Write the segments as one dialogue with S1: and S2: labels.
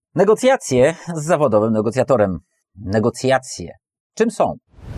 S1: Negocjacje z zawodowym negocjatorem. Negocjacje. Czym są?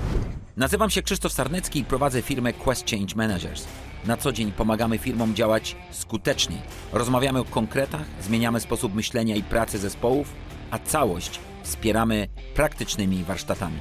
S2: Nazywam się Krzysztof Sarnecki i prowadzę firmę Quest Change Managers. Na co dzień pomagamy firmom działać skuteczniej. Rozmawiamy o konkretach, zmieniamy sposób myślenia i pracy zespołów, a całość wspieramy praktycznymi warsztatami.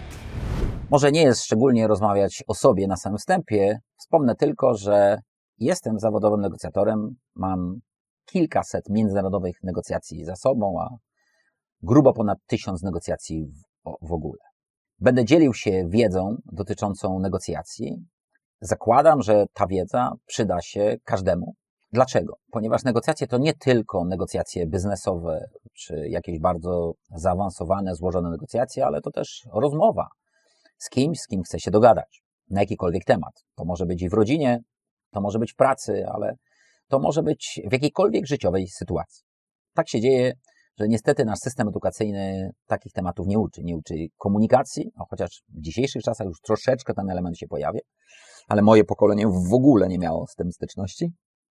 S1: Może nie jest szczególnie rozmawiać o sobie na samym wstępie. Wspomnę tylko, że jestem zawodowym negocjatorem. Mam kilkaset międzynarodowych negocjacji za sobą, a grubo ponad 1000 negocjacji w ogóle. Będę dzielił się wiedzą dotyczącą negocjacji. Zakładam, że ta wiedza przyda się każdemu. Dlaczego? Ponieważ negocjacje to nie tylko negocjacje biznesowe, czy jakieś bardzo zaawansowane, złożone negocjacje, ale to też rozmowa z kimś, z kim chce się dogadać na jakikolwiek temat. To może być i w rodzinie, to może być w pracy, ale to może być w jakiejkolwiek życiowej sytuacji. Tak się dzieje, że niestety nasz system edukacyjny takich tematów nie uczy. Nie uczy komunikacji, chociaż w dzisiejszych czasach już troszeczkę ten element się pojawia, ale moje pokolenie w ogóle nie miało z tym styczności,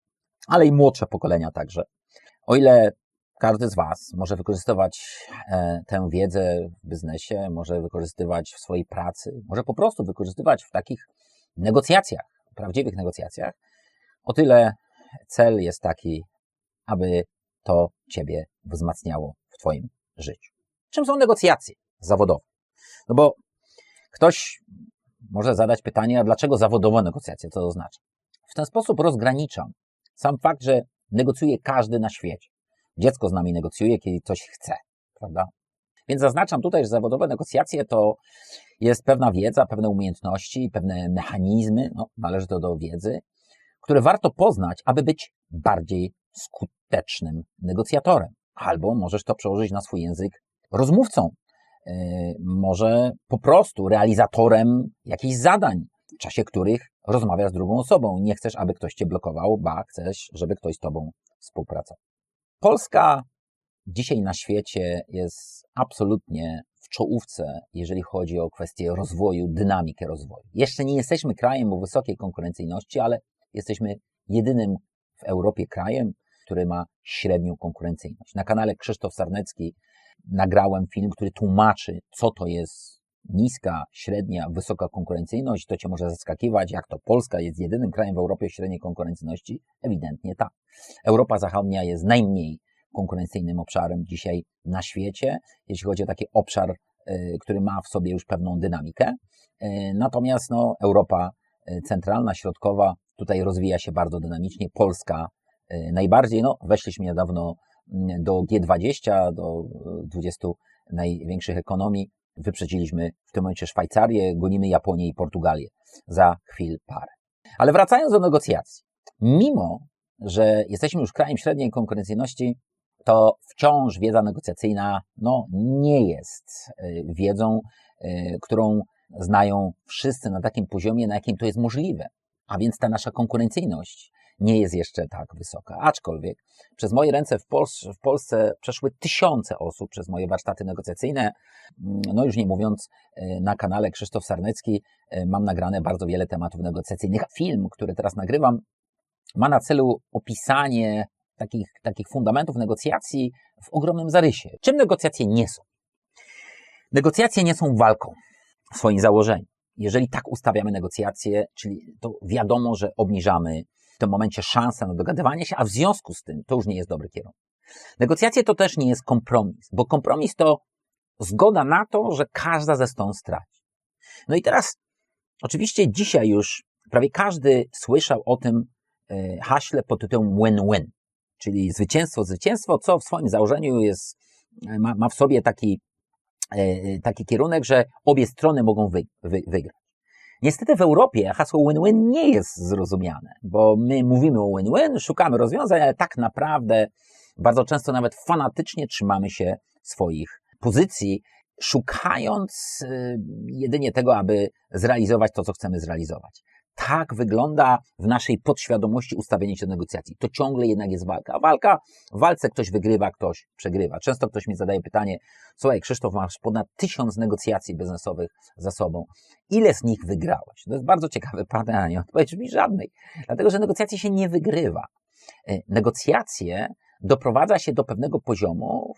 S1: ale i młodsze pokolenia także. O ile każdy z Was może wykorzystywać tę wiedzę w biznesie, może wykorzystywać w swojej pracy, może po prostu wykorzystywać w takich negocjacjach, prawdziwych negocjacjach, o tyle cel jest taki, aby to Ciebie wzmacniało w Twoim życiu. Czym są negocjacje zawodowe? No bo ktoś może zadać pytanie, a dlaczego zawodowe negocjacje? Co to oznacza? W ten sposób rozgraniczam sam fakt, że negocjuje każdy na świecie. Dziecko z nami negocjuje, kiedy coś chce, prawda? Więc zaznaczam tutaj, że zawodowe negocjacje to jest pewna wiedza, pewne umiejętności, pewne mechanizmy, należy to do wiedzy, które warto poznać, aby być bardziej skutecznym negocjatorem. Albo możesz to przełożyć na swój język rozmówcą. Może po prostu realizatorem jakichś zadań, w czasie których rozmawiasz z drugą osobą. Nie chcesz, aby ktoś cię blokował, ba, chcesz, żeby ktoś z tobą współpracował. Polska dzisiaj na świecie jest absolutnie w czołówce, jeżeli chodzi o kwestię rozwoju, dynamikę rozwoju. Jeszcze nie jesteśmy krajem o wysokiej konkurencyjności, ale jesteśmy jedynym w Europie krajem, który ma średnią konkurencyjność. Na kanale Krzysztof Sarnecki nagrałem film, który tłumaczy, co to jest niska, średnia, wysoka konkurencyjność. To Cię może zaskakiwać, jak to Polska jest jedynym krajem w Europie o średniej konkurencyjności. Ewidentnie tak. Europa Zachodnia jest najmniej konkurencyjnym obszarem dzisiaj na świecie, jeśli chodzi o taki obszar, który ma w sobie już pewną dynamikę. Natomiast Europa centralna, środkowa tutaj rozwija się bardzo dynamicznie. Polska najbardziej, weszliśmy niedawno do G20, do 20 największych ekonomii. Wyprzedziliśmy w tym momencie Szwajcarię, gonimy Japonię i Portugalię za chwil parę. Ale wracając do negocjacji. Mimo, że jesteśmy już krajem średniej konkurencyjności, to wciąż wiedza negocjacyjna nie jest wiedzą, którą znają wszyscy na takim poziomie, na jakim to jest możliwe. A więc ta nasza konkurencyjność nie jest jeszcze tak wysoka. Aczkolwiek przez moje ręce w Polsce przeszły tysiące osób przez moje warsztaty negocjacyjne. Już nie mówiąc, na kanale Krzysztof Sarnecki mam nagrane bardzo wiele tematów negocjacyjnych. Film, który teraz nagrywam, ma na celu opisanie takich fundamentów negocjacji w ogromnym zarysie. Czym negocjacje nie są? Negocjacje nie są walką w swoim założeniu. Jeżeli tak ustawiamy negocjacje, czyli to wiadomo, że obniżamy w tym momencie szansę na dogadywanie się, a w związku z tym to już nie jest dobry kierunek. Negocjacje to też nie jest kompromis, bo kompromis to zgoda na to, że każda ze stron straci. I teraz oczywiście dzisiaj już prawie każdy słyszał o tym haśle pod tytułem win-win, czyli zwycięstwo, co w swoim założeniu ma w sobie taki kierunek, że obie strony mogą wygrać. Niestety w Europie hasło win-win nie jest zrozumiane, bo my mówimy o win-win, szukamy rozwiązań, ale tak naprawdę bardzo często nawet fanatycznie trzymamy się swoich pozycji, szukając jedynie tego, aby zrealizować to, co chcemy zrealizować. Tak wygląda w naszej podświadomości ustawienie się do negocjacji. To ciągle jednak jest walka. W walce ktoś wygrywa, ktoś przegrywa. Często ktoś mi zadaje pytanie: słuchaj, Krzysztof, masz ponad 1000 negocjacji biznesowych za sobą. Ile z nich wygrałeś? To jest bardzo ciekawe pytanie. Odpowiedź brzmi: żadnej. Dlatego, że negocjacje się nie wygrywa. Negocjacje doprowadza się do pewnego poziomu,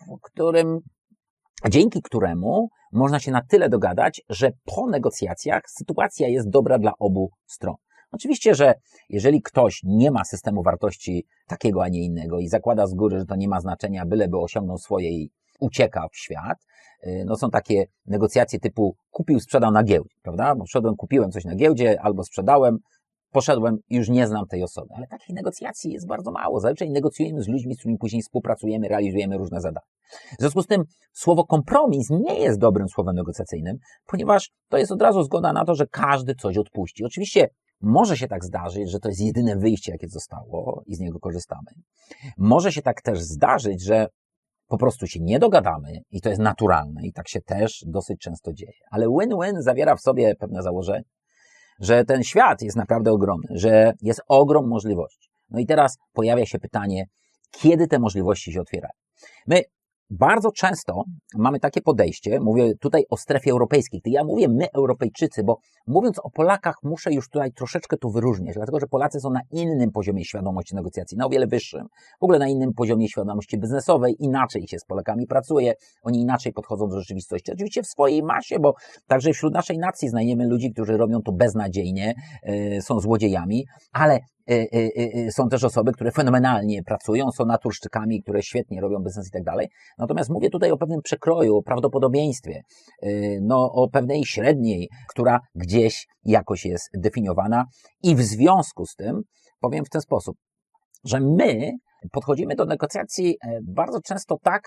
S1: dzięki któremu można się na tyle dogadać, że po negocjacjach sytuacja jest dobra dla obu stron. Oczywiście, że jeżeli ktoś nie ma systemu wartości takiego, a nie innego i zakłada z góry, że to nie ma znaczenia, byleby osiągnął swoje i ucieka w świat, no są takie negocjacje typu kupił, sprzedał na giełdzie, prawda? Bo kupiłem coś na giełdzie albo sprzedałem, poszedłem i już nie znam tej osoby. Ale takich negocjacji jest bardzo mało. Zazwyczaj negocjujemy z ludźmi, z którymi później współpracujemy, realizujemy różne zadania. W związku z tym słowo kompromis nie jest dobrym słowem negocjacyjnym, ponieważ to jest od razu zgoda na to, że każdy coś odpuści. Oczywiście może się tak zdarzyć, że to jest jedyne wyjście, jakie zostało i z niego korzystamy. Może się tak też zdarzyć, że po prostu się nie dogadamy i to jest naturalne i tak się też dosyć często dzieje. Ale win-win zawiera w sobie pewne założenie, że ten świat jest naprawdę ogromny, że jest ogrom możliwości. No i teraz pojawia się pytanie, kiedy te możliwości się otwierają. My bardzo często mamy takie podejście, mówię tutaj o strefie europejskiej. Ja mówię my, Europejczycy, bo mówiąc o Polakach muszę już tutaj troszeczkę to wyróżniać, dlatego że Polacy są na innym poziomie świadomości negocjacji, na o wiele wyższym. W ogóle na innym poziomie świadomości biznesowej, inaczej się z Polakami pracuje, oni inaczej podchodzą do rzeczywistości. Oczywiście w swojej masie, bo także wśród naszej nacji znajdziemy ludzi, którzy robią to beznadziejnie, są złodziejami, ale są też osoby, które fenomenalnie pracują, są naturszczykami, które świetnie robią biznes i tak dalej. Natomiast mówię tutaj o pewnym przekroju, o prawdopodobieństwie, o pewnej średniej, która gdzieś jakoś jest definiowana i w związku z tym powiem w ten sposób, że my podchodzimy do negocjacji bardzo często tak,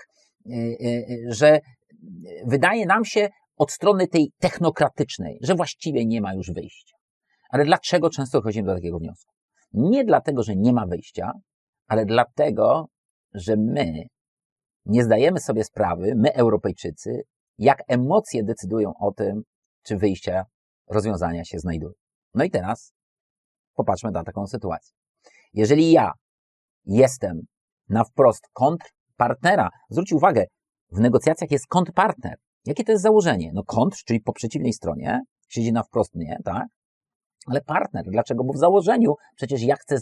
S1: że wydaje nam się od strony tej technokratycznej, że właściwie nie ma już wyjścia. Ale dlaczego często dochodzimy do takiego wniosku? Nie dlatego, że nie ma wyjścia, ale dlatego, że my nie zdajemy sobie sprawy, my Europejczycy, jak emocje decydują o tym, czy wyjścia, rozwiązania się znajdują. No i teraz popatrzmy na taką sytuację. Jeżeli ja jestem na wprost kontrpartnera, zwróćcie uwagę, w negocjacjach jest kontrpartner. Jakie to jest założenie? No kontr, czyli po przeciwnej stronie, siedzi na wprost mnie, tak? Ale partner, dlaczego? Bo w założeniu przecież ja chcę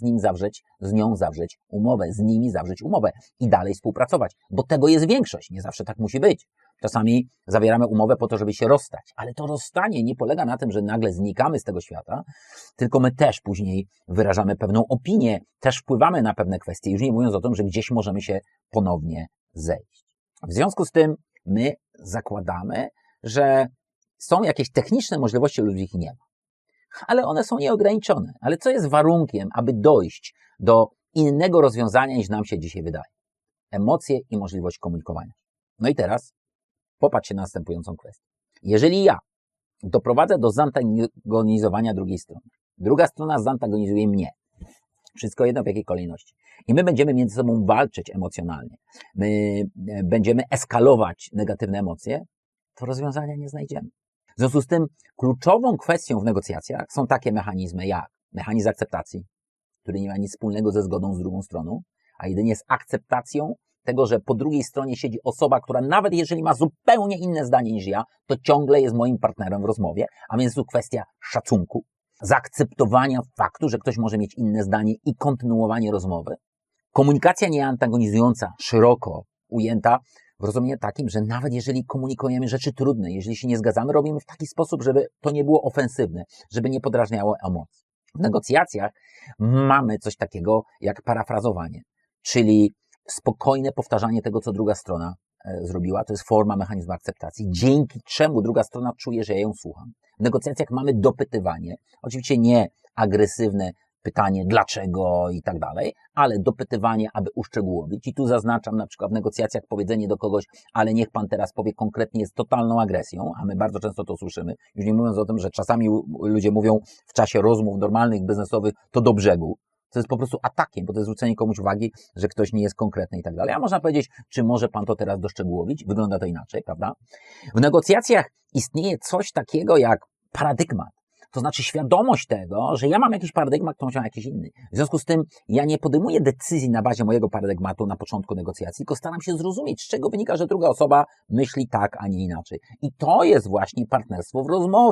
S1: z nią zawrzeć umowę, z nimi zawrzeć umowę i dalej współpracować, bo tego jest większość, nie zawsze tak musi być. Czasami zawieramy umowę po to, żeby się rozstać, ale to rozstanie nie polega na tym, że nagle znikamy z tego świata, tylko my też później wyrażamy pewną opinię, też wpływamy na pewne kwestie, już nie mówiąc o tym, że gdzieś możemy się ponownie zejść. W związku z tym my zakładamy, że są jakieś techniczne możliwości, lub ich nie ma. Ale one są nieograniczone. Ale co jest warunkiem, aby dojść do innego rozwiązania, niż nam się dzisiaj wydaje? Emocje i możliwość komunikowania. No i teraz popatrzcie na następującą kwestię. Jeżeli ja doprowadzę do zantagonizowania drugiej strony, druga strona zantagonizuje mnie, wszystko jedno w jakiej kolejności, i my będziemy między sobą walczyć emocjonalnie, my będziemy eskalować negatywne emocje, to rozwiązania nie znajdziemy. W związku z tym kluczową kwestią w negocjacjach są takie mechanizmy jak mechanizm akceptacji, który nie ma nic wspólnego ze zgodą z drugą stroną, a jedynie z akceptacją tego, że po drugiej stronie siedzi osoba, która nawet jeżeli ma zupełnie inne zdanie niż ja, to ciągle jest moim partnerem w rozmowie, a więc tu kwestia szacunku, zaakceptowania faktu, że ktoś może mieć inne zdanie i kontynuowanie rozmowy. Komunikacja nieantagonizująca, szeroko ujęta, w rozumieniu takim, że nawet jeżeli komunikujemy rzeczy trudne, jeżeli się nie zgadzamy, robimy w taki sposób, żeby to nie było ofensywne, żeby nie podrażniało emocji. W negocjacjach mamy coś takiego jak parafrazowanie, czyli spokojne powtarzanie tego, co druga strona zrobiła. To jest forma mechanizmu akceptacji, dzięki czemu druga strona czuje, że ja ją słucham. W negocjacjach mamy dopytywanie, oczywiście nie agresywne pytanie, dlaczego i tak dalej, ale dopytywanie, aby uszczegółowić. I tu zaznaczam na przykład w negocjacjach powiedzenie do kogoś, ale niech pan teraz powie konkretnie, jest totalną agresją, a my bardzo często to słyszymy. Już nie mówiąc o tym, że czasami ludzie mówią w czasie rozmów normalnych, biznesowych, to do brzegu. To jest po prostu atakiem, bo to jest zwrócenie komuś uwagi, że ktoś nie jest konkretny i tak dalej. A można powiedzieć, czy może pan to teraz doszczegółowić? Wygląda to inaczej, prawda? W negocjacjach istnieje coś takiego jak paradygmat. To znaczy świadomość tego, że ja mam jakiś paradygmat, ktoś ma jakiś inny. W związku z tym ja nie podejmuję decyzji na bazie mojego paradygmatu na początku negocjacji, tylko staram się zrozumieć, z czego wynika, że druga osoba myśli tak, a nie inaczej. I to jest właśnie partnerstwo w rozmowie.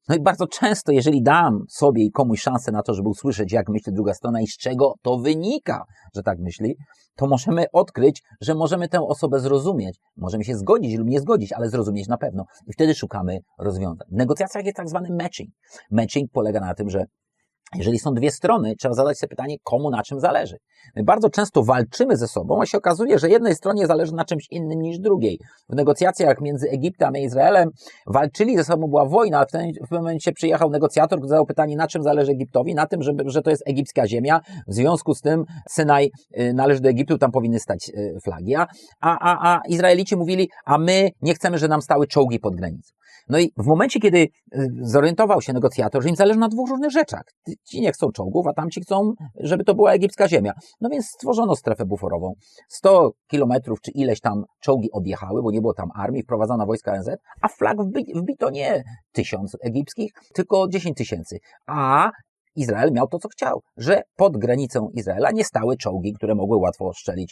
S1: No i bardzo często, jeżeli dam sobie i komuś szansę na to, żeby usłyszeć, jak myśli druga strona i z czego to wynika, że tak myśli, to możemy odkryć, że możemy tę osobę zrozumieć. Możemy się zgodzić lub nie zgodzić, ale zrozumieć na pewno. I wtedy szukamy rozwiązań. W negocjacjach jest tak zwany matching. Matching polega na tym, że jeżeli są dwie strony, trzeba zadać sobie pytanie, komu na czym zależy. My bardzo często walczymy ze sobą, a się okazuje, że jednej stronie zależy na czymś innym niż drugiej. W negocjacjach między Egiptem a Izraelem walczyli ze sobą, była wojna, ale w pewnym momencie przyjechał negocjator, który zadał pytanie, na czym zależy Egiptowi? Na tym, że to jest egipska ziemia, w związku z tym Synaj należy do Egiptu, tam powinny stać flagi. A Izraelici mówili, a my nie chcemy, żeby nam stały czołgi pod granicą. No i w momencie, kiedy zorientował się negocjator, że im zależy na dwóch różnych rzeczach. Ci nie chcą czołgów, a tamci chcą, żeby to była egipska ziemia. No więc stworzono strefę buforową. 100 kilometrów czy ileś tam czołgi odjechały, bo nie było tam armii, wprowadzono wojska ONZ, a flag wbito nie 1000 egipskich, tylko 10 000. A Izrael miał to, co chciał, że pod granicą Izraela nie stały czołgi, które mogły łatwo ostrzelić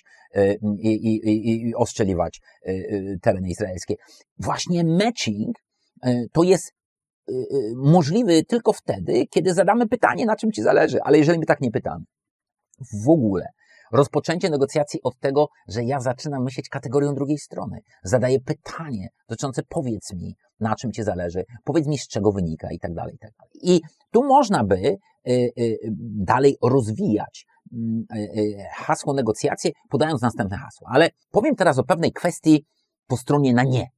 S1: i ostrzeliwać tereny izraelskie. Właśnie matching to jest możliwy tylko wtedy, kiedy zadamy pytanie, na czym ci zależy. Ale jeżeli my tak nie pytamy, w ogóle rozpoczęcie negocjacji od tego, że ja zaczynam myśleć kategorią drugiej strony. Zadaję pytanie dotyczące powiedz mi, na czym ci zależy, powiedz mi, z czego wynika i tak dalej, i tak dalej. I tu można by dalej rozwijać hasło negocjacje, podając następne hasło. Ale powiem teraz o pewnej kwestii po stronie na nie.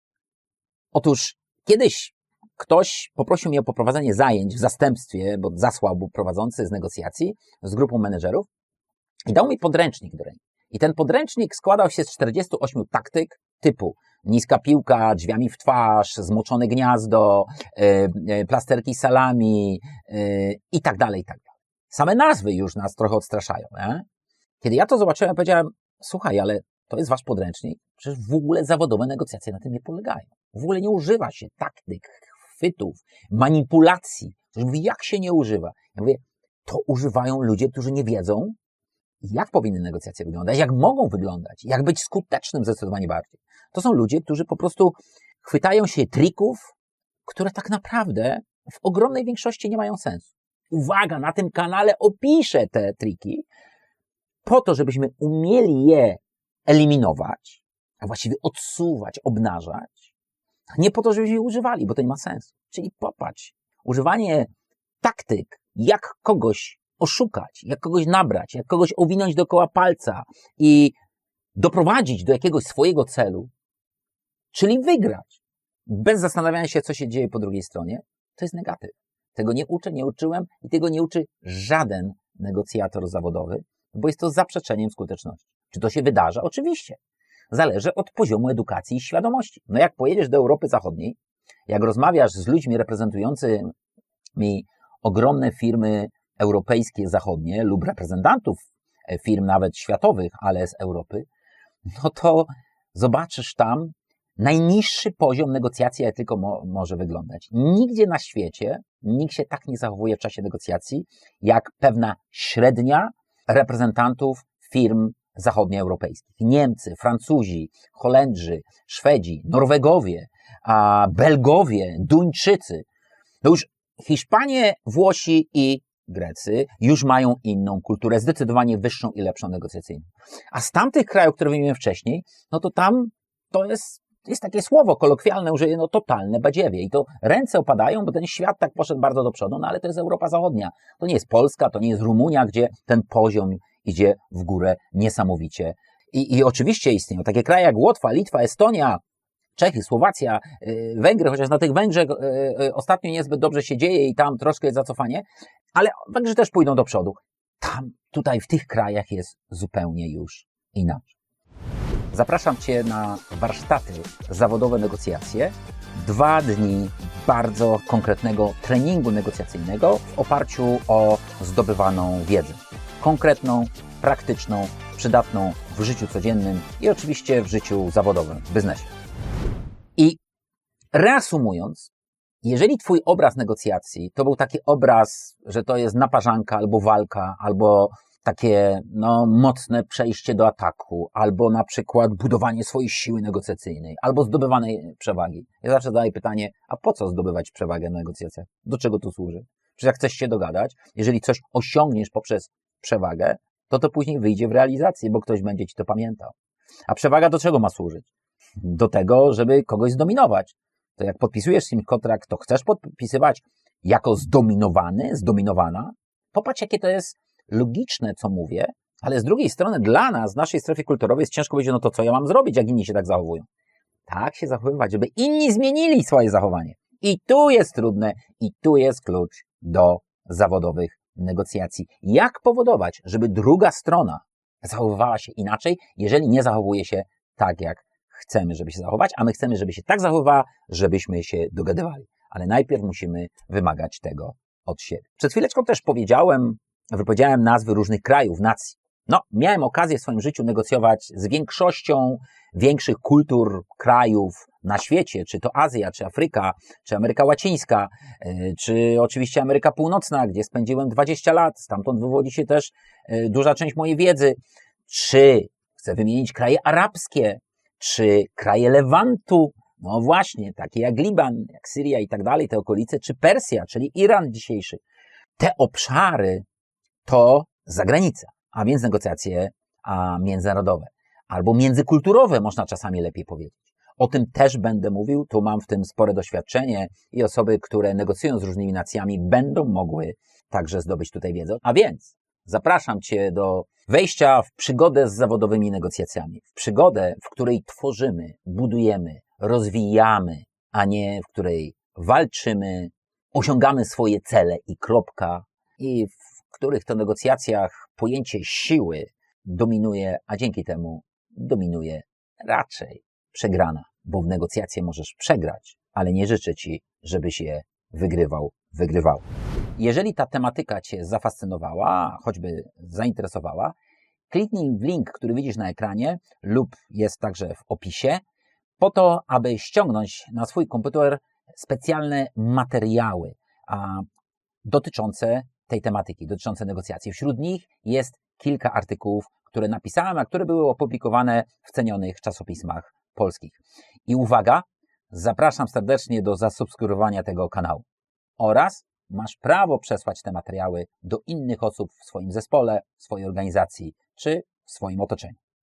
S1: Otóż kiedyś ktoś poprosił mnie o poprowadzenie zajęć w zastępstwie, bo zasłał był prowadzący z negocjacji z grupą menedżerów i dał mi podręcznik do ręki. I ten podręcznik składał się z 48 taktyk typu niska piłka, drzwiami w twarz, zmoczone gniazdo, plasterki salami i tak dalej, i tak dalej. Same nazwy już nas trochę odstraszają. Nie? Kiedy ja to zobaczyłem, powiedziałem, słuchaj, ale to jest wasz podręcznik, przecież w ogóle zawodowe negocjacje na tym nie polegają. W ogóle nie używa się taktyk, chwytów, manipulacji. Ktoś mówi, jak się nie używa? Ja mówię, to używają ludzie, którzy nie wiedzą, jak powinny negocjacje wyglądać, jak mogą wyglądać, jak być skutecznym zdecydowanie bardziej. To są ludzie, którzy po prostu chwytają się trików, które tak naprawdę w ogromnej większości nie mają sensu. Uwaga, na tym kanale opiszę te triki po to, żebyśmy umieli je eliminować, a właściwie odsuwać, obnażać, a nie po to, żebyśmy je używali, bo to nie ma sensu. Czyli popatrz, używanie taktyk, jak kogoś oszukać, jak kogoś nabrać, jak kogoś owinąć dookoła palca i doprowadzić do jakiegoś swojego celu, czyli wygrać, bez zastanawiania się, co się dzieje po drugiej stronie, to jest negatyw. Tego nie uczę, nie uczyłem i tego nie uczy żaden negocjator zawodowy, bo jest to zaprzeczeniem skuteczności. Czy to się wydarza? Oczywiście. Zależy od poziomu edukacji i świadomości. No jak pojedziesz do Europy Zachodniej, jak rozmawiasz z ludźmi reprezentującymi ogromne firmy europejskie, zachodnie lub reprezentantów firm nawet światowych, ale z Europy, no to zobaczysz tam najniższy poziom negocjacji, jak tylko może wyglądać. Nigdzie na świecie nikt się tak nie zachowuje w czasie negocjacji, jak pewna średnia reprezentantów firm zachodnioeuropejskich. Niemcy, Francuzi, Holendrzy, Szwedzi, Norwegowie, Belgowie, Duńczycy. No już Hiszpanie, Włosi i Grecy już mają inną kulturę, zdecydowanie wyższą i lepszą negocjacyjną. A z tamtych krajów, które wymieniłem wcześniej, no to tam to jest takie słowo kolokwialne, użyję, no totalne badziewie. I to ręce opadają, bo ten świat tak poszedł bardzo do przodu, no ale to jest Europa Zachodnia. To nie jest Polska, to nie jest Rumunia, gdzie ten poziom idzie w górę niesamowicie. I oczywiście istnieją takie kraje jak Łotwa, Litwa, Estonia, Czechy, Słowacja, Węgry, chociaż na tych Węgrzech ostatnio niezbyt dobrze się dzieje i tam troszkę jest zacofanie, ale Węgrzy też pójdą do przodu. Tutaj w tych krajach jest zupełnie już inaczej. Zapraszam Cię na warsztaty zawodowe negocjacje. 2 dni bardzo konkretnego treningu negocjacyjnego w oparciu o zdobywaną wiedzę. Konkretną, praktyczną, przydatną w życiu codziennym i oczywiście w życiu zawodowym, w biznesie. I reasumując, jeżeli Twój obraz negocjacji to był taki obraz, że to jest naparzanka albo walka, albo takie mocne przejście do ataku, albo na przykład budowanie swojej siły negocjacyjnej, albo zdobywanie przewagi. Ja zawsze zadaję pytanie, a po co zdobywać przewagę w negocjacjach? Do czego to służy? Przecież jak chcesz się dogadać, jeżeli coś osiągniesz poprzez przewagę, to później wyjdzie w realizację, bo ktoś będzie ci to pamiętał. A przewaga do czego ma służyć? Do tego, żeby kogoś zdominować. To jak podpisujesz z kimś kontrakt, to chcesz podpisywać jako zdominowany, zdominowana? Popatrz, jakie to jest logiczne, co mówię, ale z drugiej strony dla nas, w naszej strefie kulturowej jest ciężko powiedzieć, to co ja mam zrobić, jak inni się tak zachowują? Tak się zachowywać, żeby inni zmienili swoje zachowanie. I tu jest trudne, i tu jest klucz do zawodowych negocjacji. Jak powodować, żeby druga strona zachowywała się inaczej, jeżeli nie zachowuje się tak, jak chcemy, żeby się zachować, a my chcemy, żeby się tak zachowywała, żebyśmy się dogadywali. Ale najpierw musimy wymagać tego od siebie. Przed chwileczką też wypowiedziałem nazwy różnych krajów, nacji. Miałem okazję w swoim życiu negocjować z większością większych kultur krajów na świecie, czy to Azja, czy Afryka, czy Ameryka Łacińska, czy oczywiście Ameryka Północna, gdzie spędziłem 20 lat, stamtąd wywodzi się też duża część mojej wiedzy, czy chcę wymienić kraje arabskie, czy kraje Lewantu, właśnie, takie jak Liban, jak Syria i tak dalej, te okolice, czy Persja, czyli Iran dzisiejszy. Te obszary to zagranica, a więc negocjacje międzynarodowe albo międzykulturowe, można czasami lepiej powiedzieć. O tym też będę mówił, tu mam w tym spore doświadczenie i osoby, które negocjują z różnymi nacjami, będą mogły także zdobyć tutaj wiedzę. A więc zapraszam Cię do wejścia w przygodę z zawodowymi negocjacjami. W przygodę, w której tworzymy, budujemy, rozwijamy, a nie w której walczymy, osiągamy swoje cele i kropka. I w których to negocjacjach pojęcie siły dominuje, a dzięki temu dominuje raczej przegrana, bo w negocjacje możesz przegrać, ale nie życzę Ci, żebyś je wygrywał. Jeżeli ta tematyka Cię zafascynowała, choćby zainteresowała, kliknij w link, który widzisz na ekranie lub jest także w opisie, po to, aby ściągnąć na swój komputer specjalne materiały dotyczące tej tematyki, dotyczące negocjacji. Wśród nich jest kilka artykułów, które napisałem, a które były opublikowane w cenionych czasopismach polskich. I uwaga, zapraszam serdecznie do zasubskrybowania tego kanału. Oraz masz prawo przesłać te materiały do innych osób w swoim zespole, w swojej organizacji czy w swoim otoczeniu.